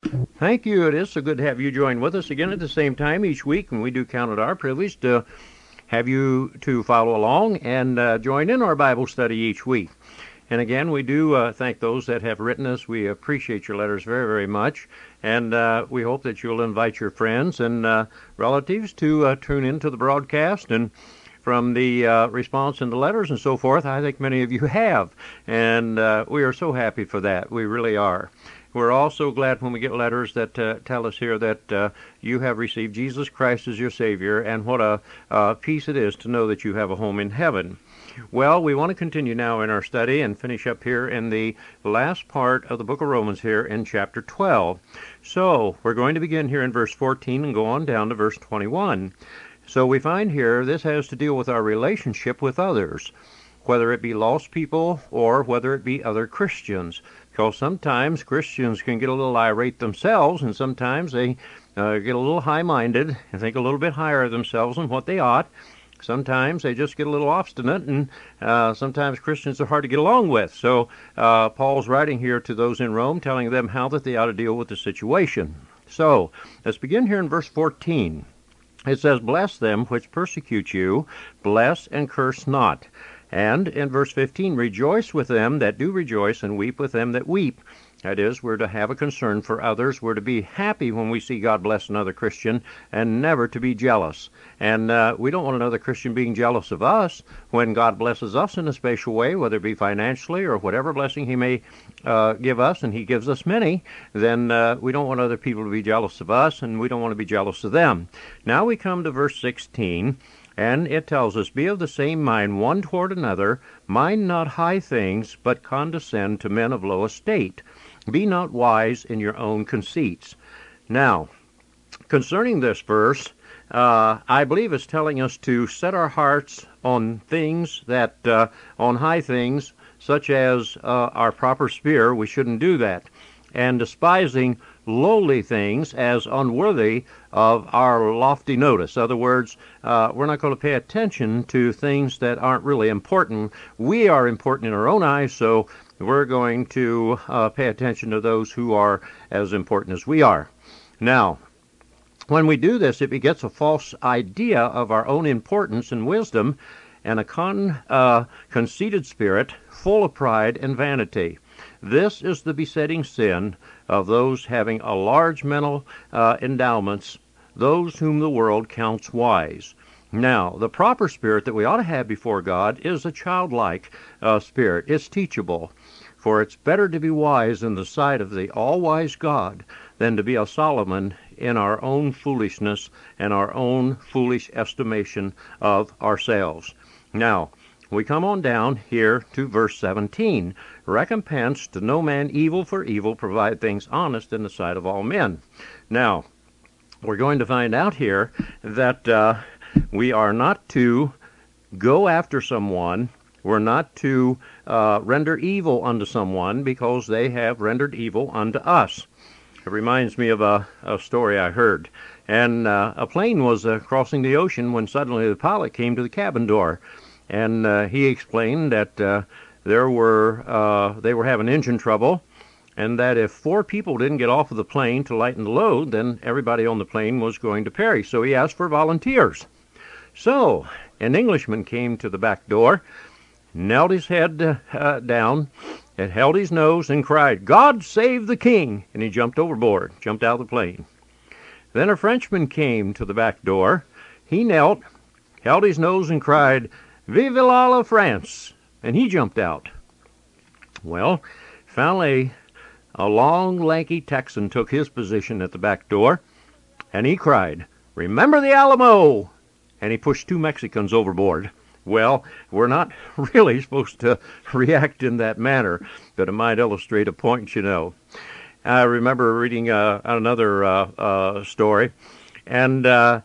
Thank you. It is so good to have you join with us again at the same time each week, and we do count it our privilege to have you to follow along and join in our Bible study each week. And again, we do thank those that have written us. We appreciate your letters very, very much, and we hope that you'll invite your friends and relatives to tune into the broadcast. And from the response in the letters and so forth, I think many of you have, and we are so happy for that. We really are. We're also glad when we get letters that tell us here that you have received Jesus Christ as your Savior, and what a peace it is to know that you have a home in heaven. Well, we want to continue now in our study and finish up here in the last part of the book of Romans here in chapter 12. So we're going to begin here in verse 14 and go on down to verse 21. So we find here this has to deal with our relationship with others, whether it be lost people or whether it be other Christians. Because sometimes Christians can get a little irate themselves, and sometimes they get a little high-minded and think a little bit higher of themselves than what they ought. Sometimes they just get a little obstinate, and sometimes Christians are hard to get along with. So Paul's writing here to those in Rome, telling them how that they ought to deal with the situation. So let's begin here in verse 14. It says, "Bless them which persecute you, bless and curse not." And in verse 15, "Rejoice with them that do rejoice, and weep with them that weep." That is, we're to have a concern for others. We're to be happy when we see God bless another Christian, and never to be jealous. And we don't want another Christian being jealous of us when God blesses us in a special way, whether it be financially or whatever blessing He may give us, and He gives us many. Then we don't want other people to be jealous of us, and we don't want to be jealous of them. Now we come to verse 16. And it tells us, "Be of the same mind one toward another, mind not high things, but condescend to men of low estate. Be not wise in your own conceits." Now, concerning this verse, I believe it's telling us to set our hearts on things that, on high things, such as our proper sphere. We shouldn't do that. And despising lowly things as unworthy of our lofty notice. In other words, we're not going to pay attention to things that aren't really important. We are important in our own eyes, so we're going to pay attention to those who are as important as we are. Now, when we do this, it begets a false idea of our own importance and wisdom, and a conceited spirit full of pride and vanity. This is the besetting sin of those having a large mental endowments, those whom the world counts wise. Now, the proper spirit that we ought to have before God is a childlike spirit. It's teachable. For it's better to be wise in the sight of the all-wise God than to be a Solomon in our own foolishness and our own foolish estimation of ourselves. Now, we come on down here to verse 17. "Recompense to no man evil for evil, provide things honest in the sight of all men." Now, we're going to find out here that we are not to go after someone. We're not to render evil unto someone because they have rendered evil unto us. It reminds me of a story I heard. And a plane was crossing the ocean when suddenly the pilot came to the cabin door. And he explained that they were having engine trouble, and that if 4 people didn't get off of the plane to lighten the load, then everybody on the plane was going to perish. So he asked for volunteers. So an Englishman came to the back door, knelt his head down, and held his nose and cried, "God save the King!" And he jumped overboard, jumped out of the plane. Then a Frenchman came to the back door. He knelt, held his nose, and cried, "Vive la France!" And he jumped out. Well, finally, a long, lanky Texan took his position at the back door, and he cried, "Remember the Alamo!" And he pushed 2 Mexicans overboard. Well, we're not really supposed to react in that manner, but it might illustrate a point, you know. I remember reading another story, and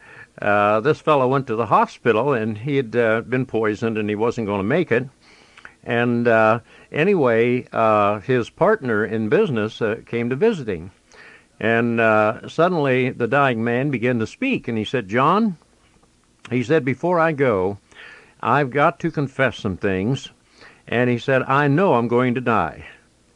this fellow went to the hospital, and he had been poisoned, and he wasn't going to make it. And anyway, his partner in business came to visit him. And suddenly the dying man began to speak, and he said, "John," he said, "before I go, I've got to confess some things." And he said, "I know I'm going to die."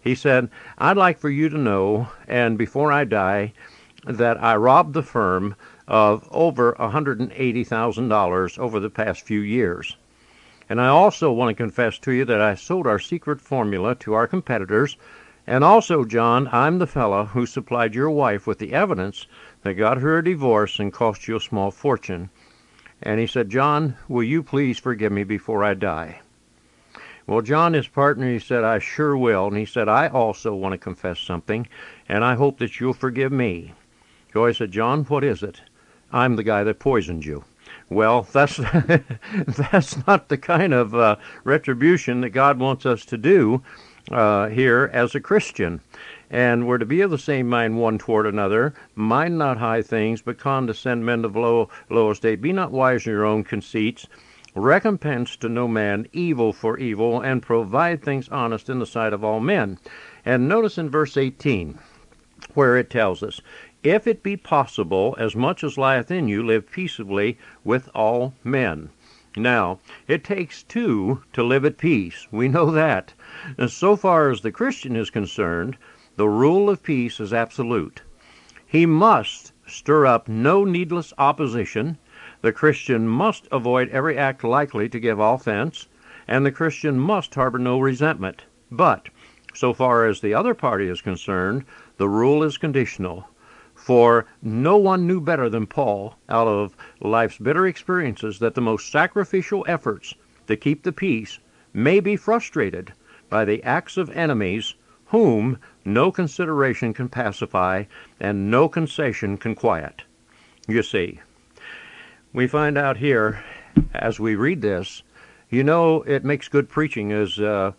He said, I'd like for you to know, and before I die, that I robbed the firm of over $180,000 over the past few years. And I also want to confess to you that I sold our secret formula to our competitors. And also, John, I'm the fellow who supplied your wife with the evidence that got her a divorce and cost you a small fortune. And he said, John, will you please forgive me before I die? Well, John, his partner, he said, I sure will. And he said, I also want to confess something, and I hope that you'll forgive me. So I said, John, what is it? I'm the guy that poisoned you. Well, that's that's not the kind of retribution that God wants us to do here as a Christian. And we're to be of the same mind one toward another, mind not high things, but condescend men of low estate. Be not wise in your own conceits. Recompense to no man evil for evil, and provide things honest in the sight of all men. And notice in verse 18, where it tells us, if it be possible, as much as lieth in you, live peaceably with all men. Now, it takes two to live at peace. We know that. And so far as the Christian is concerned, the rule of peace is absolute. He must stir up no needless opposition. The Christian must avoid every act likely to give offense, and the Christian must harbor no resentment. But, so far as the other party is concerned, the rule is conditional. For no one knew better than Paul, out of life's bitter experiences, that the most sacrificial efforts to keep the peace may be frustrated by the acts of enemies whom no consideration can pacify and no concession can quiet. You see, we find out here, as we read this, you know, it makes good preaching, as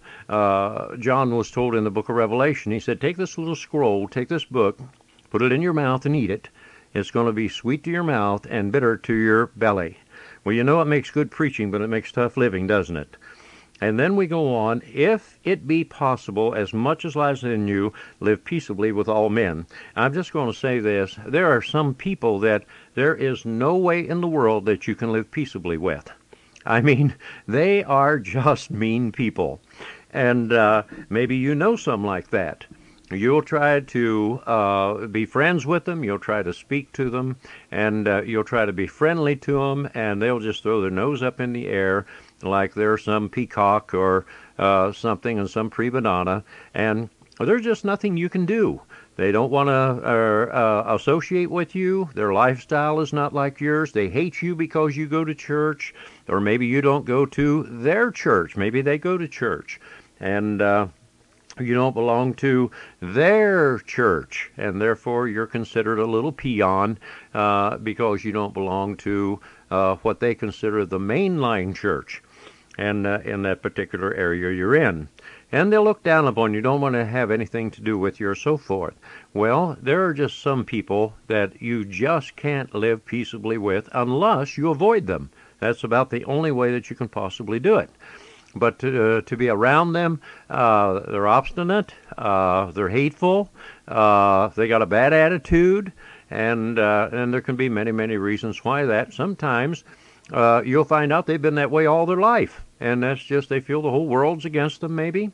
John was told in the book of Revelation. He said, take this little scroll, take this book, put it in your mouth and eat it. It's going to be sweet to your mouth and bitter to your belly. Well, you know, it makes good preaching, but it makes tough living, doesn't it? And then we go on, if it be possible, as much as lies in you, live peaceably with all men. I'm just going to say this. There are some people that there is no way in the world that you can live peaceably with. I mean, they are just mean people. And maybe you know some like that. You'll try to be friends with them, you'll try to speak to them, and you'll try to be friendly to them, and they'll just throw their nose up in the air like they're some peacock or something, and some prima donna, and there's just nothing you can do. They don't want to associate with you. Their lifestyle is not like yours. They hate you because you go to church, or maybe you don't go to their church. Maybe they go to church, and you don't belong to their church, and therefore you're considered a little peon because you don't belong to what they consider the mainline church, and in that particular area you're in. And they'll look down upon you, don't want to have anything to do with you, or so forth. Well, there are just some people that you just can't live peaceably with unless you avoid them. That's about the only way that you can possibly do it. But to be around them, they're obstinate, they're hateful, they got a bad attitude, and there can be many, many reasons why that. Sometimes you'll find out they've been that way all their life, and that's just they feel the whole world's against them maybe,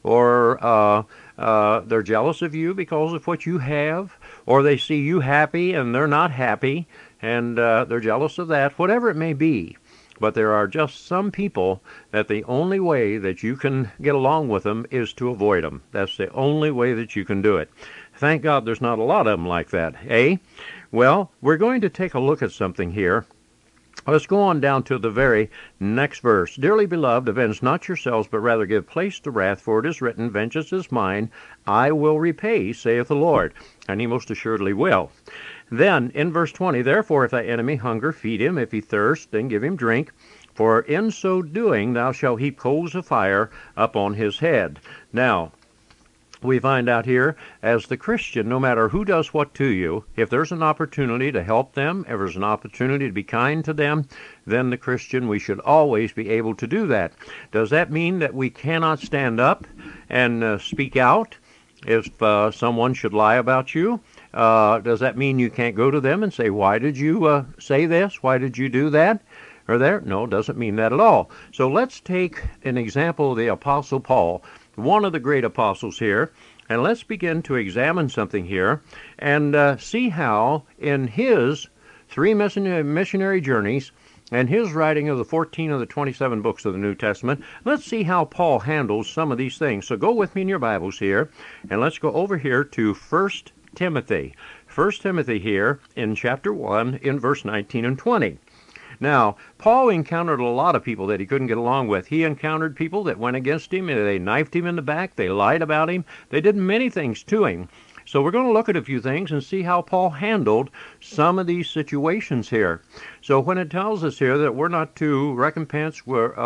or they're jealous of you because of what you have, or they see you happy and they're not happy, and they're jealous of that, whatever it may be. But there are just some people that the only way that you can get along with them is to avoid them. That's the only way that you can do it. Thank God there's not a lot of them like that, eh? Well, we're going to take a look at something here. Let's go on down to the very next verse. Dearly beloved, avenge not yourselves, but rather give place to wrath, for it is written, vengeance is mine, I will repay, saith the Lord. And he most assuredly will. Then, in verse 20, therefore if thy enemy hunger, feed him. If he thirst, then give him drink. For in so doing thou shalt heap coals of fire upon his head. Now, we find out here, as the Christian, no matter who does what to you, if there's an opportunity to help them, if there's an opportunity to be kind to them, then the Christian, we should always be able to do that. Does that mean that we cannot stand up and speak out if someone should lie about you? Does that mean you can't go to them and say, why did you say this? Why did you do that? Or there? No, it doesn't mean that at all. So let's take an example of the Apostle Paul. one of the great apostles here. And let's begin to examine something here and see how in his three missionary journeys and his writing of the 14 of the 27 books of the New Testament, let's see how Paul handles some of these things. So go with me in your Bibles here, and let's go over here to 1 Timothy. 1 Timothy here in chapter 1 in verse 19 and 20. Now, Paul encountered a lot of people that he couldn't get along with. He encountered people that went against him, and they knifed him in the back, they lied about him, they did many things to him. So we're going to look at a few things and see how Paul handled some of these situations here. So when it tells us here that we're not to recompense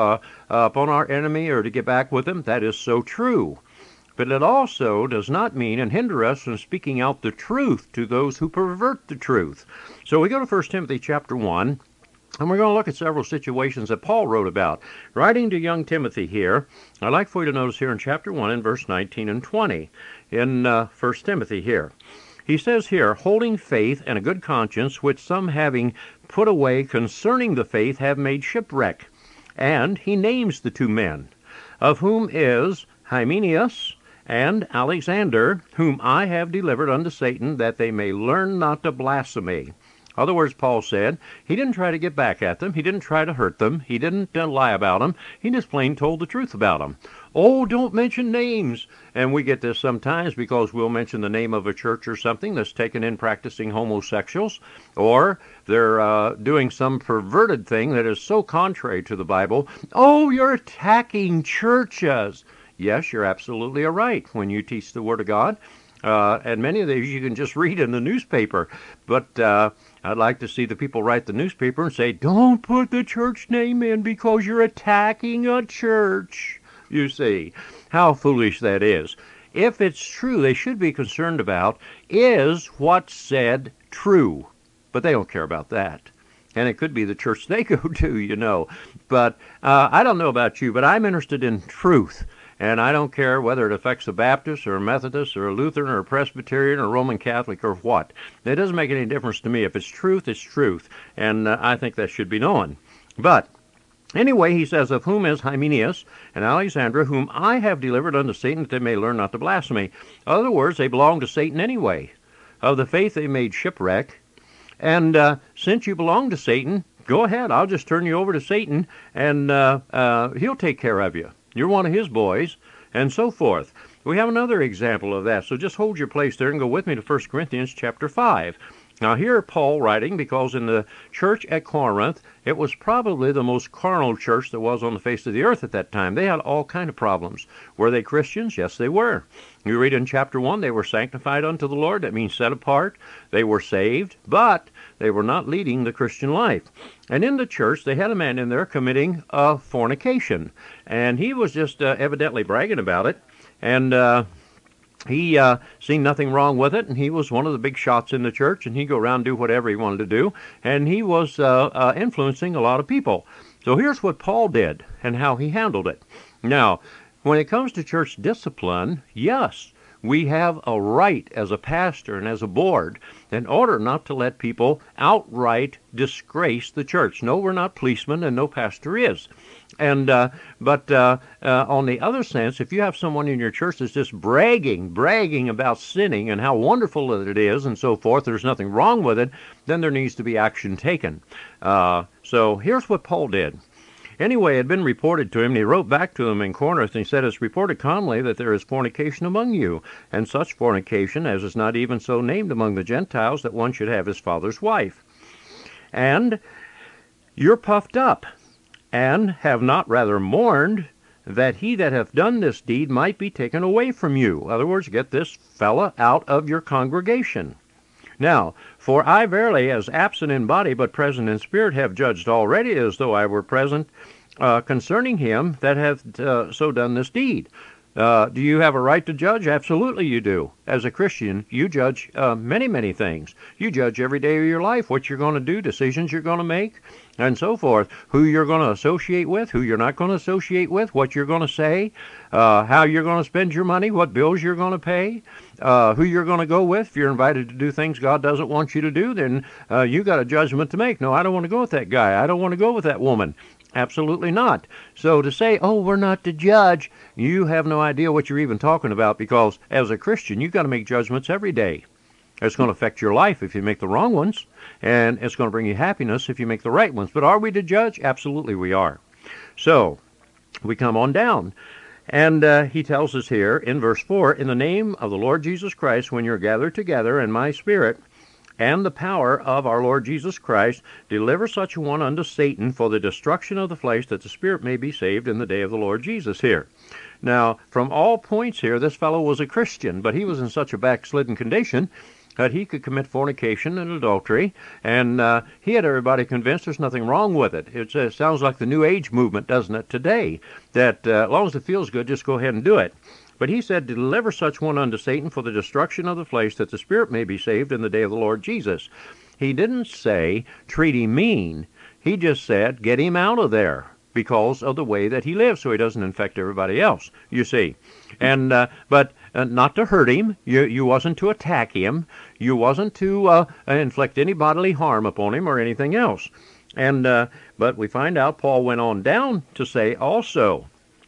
upon our enemy or to get back with them, that is so true. But it also does not mean and hinder us from speaking out the truth to those who pervert the truth. So we go to 1 Timothy chapter 1. And we're going to look at several situations that Paul wrote about. Writing to young Timothy here, I'd like for you to notice here in chapter 1 in verse 19 and 20 in 1 Timothy here. He says here, holding faith and a good conscience, which some having put away concerning the faith have made shipwreck. And he names the two men, of whom is Hymenaeus and Alexander, whom I have delivered unto Satan, that they may learn not to blaspheme. In other words, Paul said, he didn't try to get back at them. He didn't try to hurt them. He didn't lie about them. He just plain told the truth about them. Oh, don't mention names. And we get this sometimes because we'll mention the name of a church or something that's taken in practicing homosexuals, or they're doing some perverted thing that is so contrary to the Bible. Oh, you're attacking churches. Yes, you're absolutely right when you teach the Word of God. And many of these you can just read in the newspaper. But I'd like to see the people write the newspaper and say, don't put the church name in because you're attacking a church. You see how foolish that is. If it's true, they should be concerned about, is what's said true? But they don't care about that. And it could be the church they go to, you know. But I don't know about you, but I'm interested in truth. And I don't care whether it affects a Baptist or a Methodist or a Lutheran or a Presbyterian or a Roman Catholic or what. It doesn't make any difference to me. If it's truth, it's truth. And I think that should be known. But anyway, he says, of whom is Hymenaeus and Alexandra, whom I have delivered unto Satan, that they may learn not to blaspheme. In other words, they belong to Satan anyway. Of the faith they made shipwreck. And since you belong to Satan, go ahead. I'll just turn you over to Satan, and he'll take care of you. You're one of his boys, and so forth. We have another example of that, so just hold your place there and go with me to 1 Corinthians chapter 5. Now here Paul writing, because in the church at Corinth, it was probably the most carnal church that was on the face of the earth at that time. They had all kind of problems. Were they Christians? Yes, they were. You read in chapter 1, they were sanctified unto the Lord. That means set apart. They were saved, but they were not leading the Christian life. And in the church, they had a man in there committing fornication. And he was just evidently bragging about it. And he seen nothing wrong with it, and he was one of the big shots in the church, and he'd go around and do whatever he wanted to do, and he was influencing a lot of people. So here's what Paul did and how he handled it. Now, when it comes to church discipline, yes, we have a right as a pastor and as a board in order not to let people outright disgrace the church. No, we're not policemen, and no pastor is. And but on the other sense, if you have someone in your church that's just bragging about sinning and how wonderful it is and so forth, there's nothing wrong with it, then there needs to be action taken. So here's what Paul did. Anyway, it had been reported to him, and he wrote back to them in Corinth, and he said, it's reported commonly that there is fornication among you, and such fornication as is not even so named among the Gentiles, that one should have his father's wife. And you're puffed up, and have not rather mourned that he that hath done this deed might be taken away from you. In other words, get this fella out of your congregation. Now, for I verily, as absent in body but present in spirit, have judged already as though I were present concerning him that hath so done this deed. Do you have a right to judge? Absolutely you do. As a Christian, you judge many things. You judge every day of your life, what you're going to do, decisions you're going to make, and so forth. Who you're going to associate with, who you're not going to associate with, what you're going to say, how you're going to spend your money, what bills you're going to pay, who you're going to go with. If you're invited to do things God doesn't want you to do, then you got a judgment to make. No, I don't want to go with that guy. I don't want to go with that woman. Absolutely not. So to say, oh, we're not to judge, you have no idea what you're even talking about, because as a Christian, you've got to make judgments every day. It's going to affect your life if you make the wrong ones, and it's going to bring you happiness if you make the right ones. But are we to judge? Absolutely we are. So we come on down. And he tells us here in verse 4, in the name of the Lord Jesus Christ, when you're gathered together in my spirit, and the power of our Lord Jesus Christ, deliver such a one unto Satan for the destruction of the flesh, that the spirit may be saved in the day of the Lord Jesus here. Now, from all points here, this fellow was a Christian, but he was in such a backslidden condition that he could commit fornication and adultery, and he had everybody convinced there's nothing wrong with it. It sounds like the New Age movement, doesn't it, today, that as long as it feels good, just go ahead and do it. But he said, deliver such one unto Satan for the destruction of the flesh, that the spirit may be saved in the day of the Lord Jesus. He didn't say, treat him mean. He just said, get him out of there because of the way that he lives, so he doesn't infect everybody else, you see. And but not to hurt him. You wasn't to attack him. You wasn't to inflict any bodily harm upon him or anything else. And but we find out Paul went on down to say also,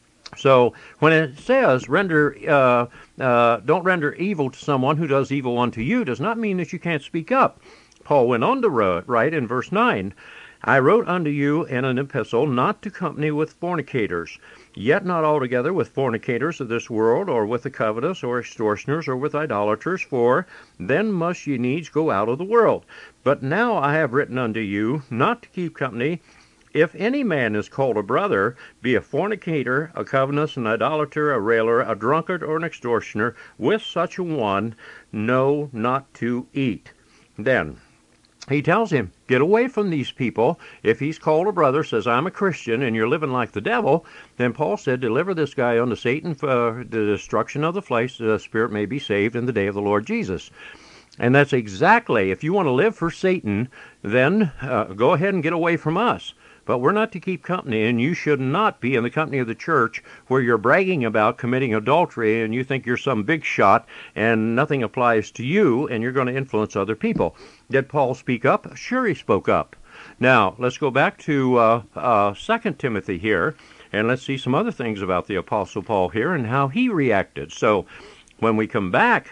so when it says don't render evil to someone who does evil unto you, does not mean that you can't speak up. Paul went on to write in verse 9, I wrote unto you in an epistle not to company with fornicators, yet not altogether with fornicators of this world, or with the covetous, or extortioners, or with idolaters, for then must ye needs go out of the world. But now I have written unto you not to keep company. If any man is called a brother, be a fornicator, a covetous, an idolater, a railer, a drunkard, or an extortioner, with such a one, no, not to eat. Then he tells him, get away from these people. If he's called a brother, says, I'm a Christian, and you're living like the devil, then Paul said, deliver this guy unto Satan for the destruction of the flesh, the spirit may be saved in the day of the Lord Jesus. And that's exactly, if you want to live for Satan, then go ahead and get away from us. But we're not to keep company, and you should not be in the company of the church where you're bragging about committing adultery and you think you're some big shot and nothing applies to you and you're going to influence other people. Did Paul speak up? Sure, he spoke up. Now, let's go back to 2 Timothy here, and let's see some other things about the Apostle Paul here and how he reacted. So when we come back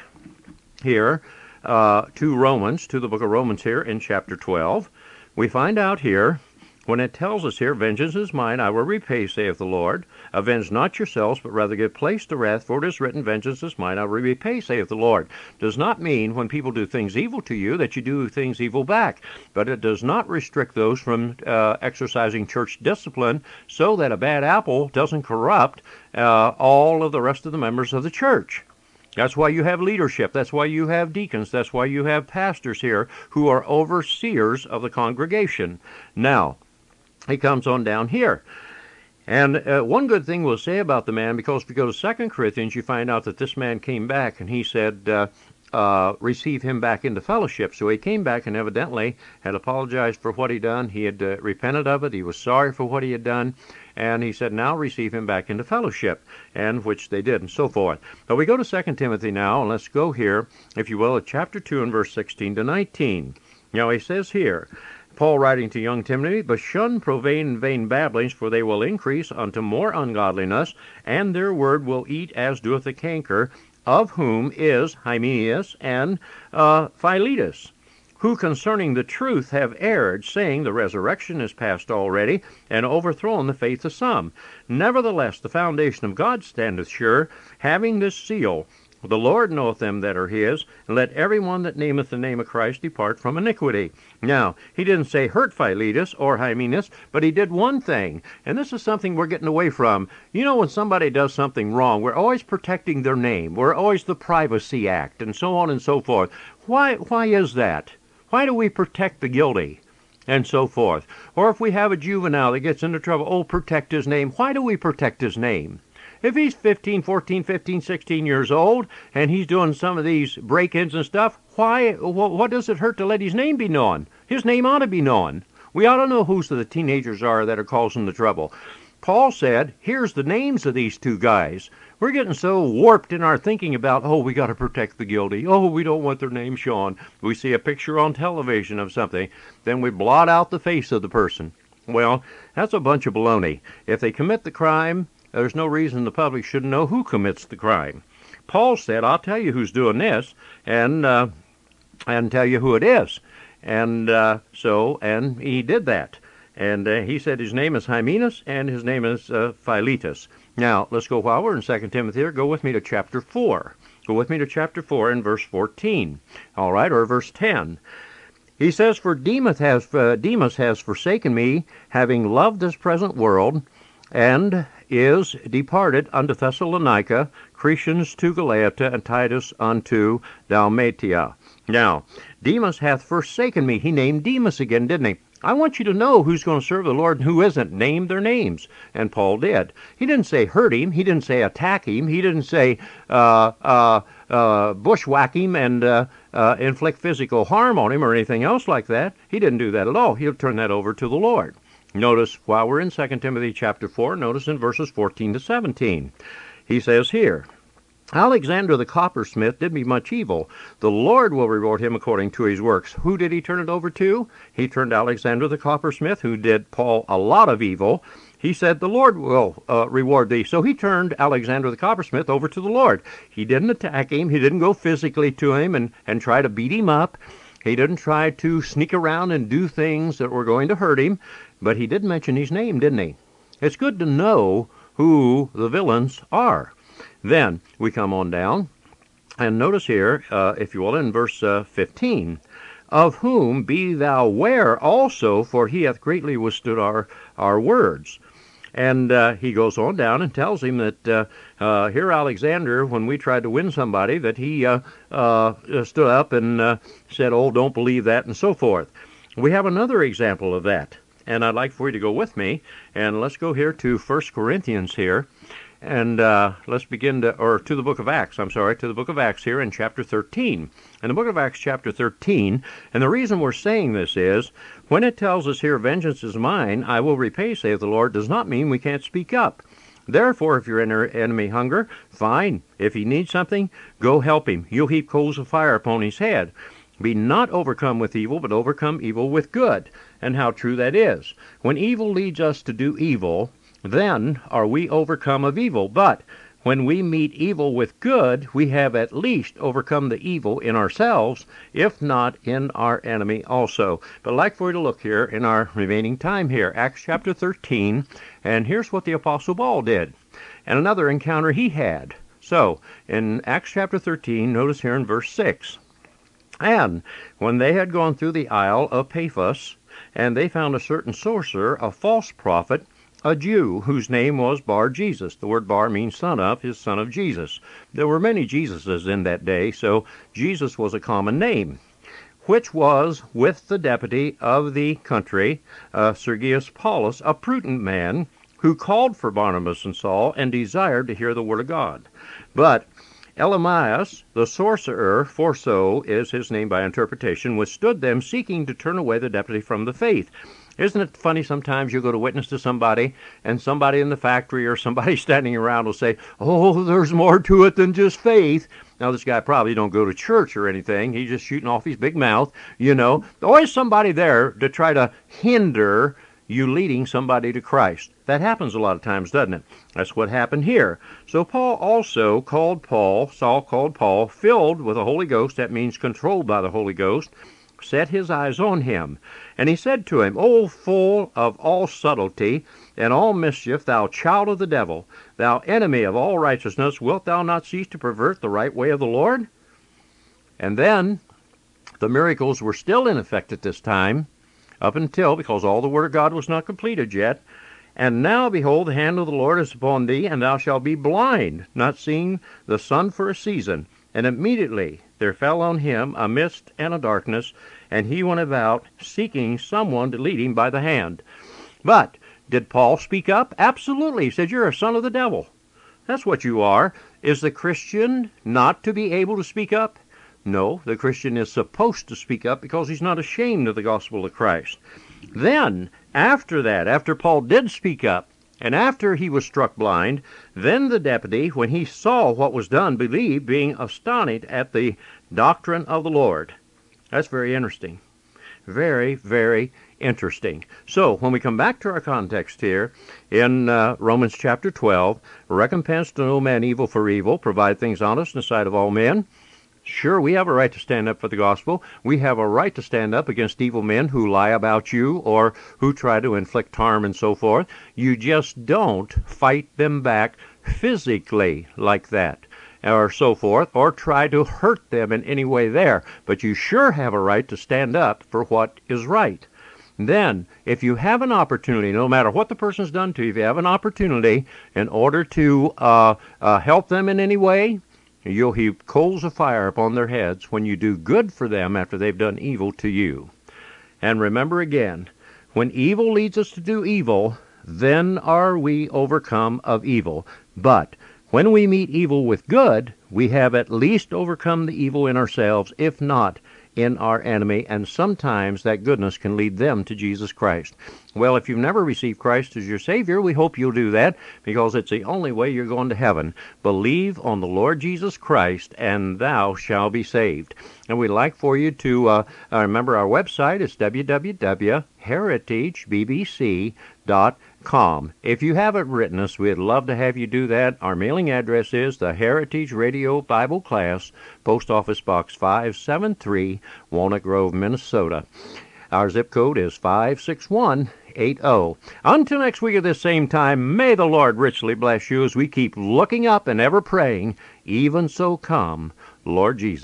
here to Romans, to the book of Romans here in chapter 12, we find out here, when it tells us here, vengeance is mine, I will repay, saith the Lord. Avenge not yourselves, but rather give place to wrath, for it is written, vengeance is mine, I will repay, saith the Lord. Does not mean when people do things evil to you that you do things evil back, but it does not restrict those from exercising church discipline so that a bad apple doesn't corrupt all of the rest of the members of the church. That's why you have leadership. That's why you have deacons. That's why you have pastors here who are overseers of the congregation. Now, he comes on down here. And one good thing we'll say about the man, because if you go to 2 Corinthians, you find out that this man came back and he said, receive him back into fellowship. So he came back and evidently had apologized for what he done. He had repented of it. He was sorry for what he had done. And he said, now receive him back into fellowship, and which they did, and so forth. But we go to 2 Timothy now, and let's go here, if you will, at chapter 2 and verse 16 to 19. Now he says here, Paul writing to young Timothy, but shun profane and vain babblings, for they will increase unto more ungodliness, and their word will eat as doeth the canker, of whom is Hymenaeus and Philetus, who concerning the truth have erred, saying the resurrection is past already, and overthrown the faith of some. Nevertheless, the foundation of God standeth sure, having this seal, the Lord knoweth them that are his, and let every one that nameth the name of Christ depart from iniquity. Now, he didn't say hurt Philetus or Hymenaeus, but he did one thing, and this is something we're getting away from. You know, when somebody does something wrong, we're always protecting their name. We're always the Privacy Act, and so on and so forth. Why is that? Why do we protect the guilty? And so forth. Or if we have a juvenile that gets into trouble, oh, protect his name. Why do we protect his name? If he's 15, 14, 15, 16 years old, and he's doing some of these break-ins and stuff, what does it hurt to let his name be known? His name ought to be known. We ought to know who the teenagers are that are causing the trouble. Paul said, here's the names of these two guys. We're getting so warped in our thinking about, oh, we got to protect the guilty. Oh, we don't want their name shown. We see a picture on television of something, then we blot out the face of the person. Well, that's a bunch of baloney. If they commit the crime, there's no reason the public shouldn't know who commits the crime. Paul said, I'll tell you who's doing this, and tell you who it is. And and he did that. And he said his name is Hymenaeus, and his name is Philetus. Now, let's go, while we're in 2 Timothy here, go with me to chapter 4. Go with me to chapter 4 and verse 14. All right, or verse 10. He says, For Demas has forsaken me, having loved this present world, and is departed unto Thessalonica, Crescens to Galatia, and Titus unto Dalmatia. Now, Demas hath forsaken me. He named Demas again, didn't he? I want you to know who's going to serve the Lord and who isn't. Name their names. And Paul did. He didn't say hurt him. He didn't say attack him. He didn't say bushwhack him and inflict physical harm on him or anything else like that. He didn't do that at all. He'll turn that over to the Lord. Notice, while we're in 2 Timothy chapter 4, notice in verses 14 to 17. He says here, Alexander the coppersmith did me much evil. The Lord will reward him according to his works. Who did he turn it over to? He turned Alexander the coppersmith, who did Paul a lot of evil. He said, the Lord will reward thee. So he turned Alexander the coppersmith over to the Lord. He didn't attack him. He didn't go physically to him and try to beat him up. He didn't try to sneak around and do things that were going to hurt him. But he did mention his name, didn't he? It's good to know who the villains are. Then we come on down, and notice here, if you will, in verse 15, of whom be thou ware also, for he hath greatly withstood our words. And he goes on down and tells him that here Alexander, when we tried to win somebody, that he stood up and said, oh, don't believe that, and so forth. We have another example of that, and I'd like for you to go with me, and let's go here to 1 Corinthians here. And let's begin to the book of Acts, to the book of Acts here in chapter 13. In the book of Acts chapter 13, and the reason we're saying this is, when it tells us here, vengeance is mine, I will repay, saith the Lord, does not mean we can't speak up. Therefore, if your enemy hunger, fine. If he needs something, go help him. You'll heap coals of fire upon his head. Be not overcome with evil, but overcome evil with good. And how true that is. When evil leads us to do evil, then are we overcome of evil. But when we meet evil with good, we have at least overcome the evil in ourselves, if not in our enemy also. But I'd like for you to look here in our remaining time here, Acts chapter 13, and here's what the Apostle Paul did, and another encounter he had. So, in Acts chapter 13, notice here in verse 6, And when they had gone through the isle of Paphos, and they found a certain sorcerer, a false prophet, a Jew, whose name was Bar-Jesus. The word Bar means son of, his son of Jesus. There were many Jesuses in that day, so Jesus was a common name, which was with the deputy of the country, Sergius Paulus, a prudent man, who called for Barnabas and Saul, and desired to hear the word of God. But Elymas, the sorcerer, for so is his name by interpretation, withstood them, seeking to turn away the deputy from the faith. Isn't it funny sometimes you go to witness to somebody, and somebody in the factory or somebody standing around will say, oh, there's more to it than just faith. Now, this guy probably don't go to church or anything. He's just shooting off his big mouth, you know. Always somebody there to try to hinder you leading somebody to Christ. That happens a lot of times, doesn't it? That's what happened here. So Saul called Paul, filled with the Holy Ghost, that means controlled by the Holy Ghost, set his eyes on him. And he said to him, O full of all subtlety and all mischief, thou child of the devil, thou enemy of all righteousness, wilt thou not cease to pervert the right way of the Lord? And then the miracles were still in effect at this time, up until, because all the word of God was not completed yet. And now, behold, the hand of the Lord is upon thee, and thou shalt be blind, not seeing the sun for a season. And immediately there fell on him a mist and a darkness, and he went about seeking someone to lead him by the hand. But did Paul speak up? Absolutely. He said, you're a son of the devil. That's what you are. Is the Christian not to be able to speak up? No, the Christian is supposed to speak up because he's not ashamed of the gospel of Christ. Then, after that, after Paul did speak up, and after he was struck blind, then the deputy, when he saw what was done, believed, being astonished at the doctrine of the Lord. That's very interesting. Very, very interesting. So, when we come back to our context here in Romans chapter 12, recompense to no man evil for evil, provide things honest in the sight of all men. Sure, we have a right to stand up for the gospel. We have a right to stand up against evil men who lie about you or who try to inflict harm and so forth. You just don't fight them back physically like that or so forth, or try to hurt them in any way there. But you sure have a right to stand up for what is right. Then, if you have an opportunity, no matter what the person's done to you, if you have an opportunity in order to help them in any way, you'll heap coals of fire upon their heads when you do good for them after they've done evil to you. And remember again, when evil leads us to do evil, then are we overcome of evil. But when we meet evil with good, we have at least overcome the evil in ourselves, if not in our enemy, and sometimes that goodness can lead them to Jesus Christ. Well, if you've never received Christ as your Savior, we hope you'll do that, because it's the only way you're going to heaven. Believe on the Lord Jesus Christ, and thou shalt be saved. And we'd like for you to remember our website is www.heritagebbc.com. If you haven't written us, we'd love to have you do that. Our mailing address is the Heritage Radio Bible Class, Post Office Box 573, Walnut Grove, Minnesota. Our zip code is 56180. Until next week at this same time, may the Lord richly bless you as we keep looking up and ever praying, even so come, Lord Jesus.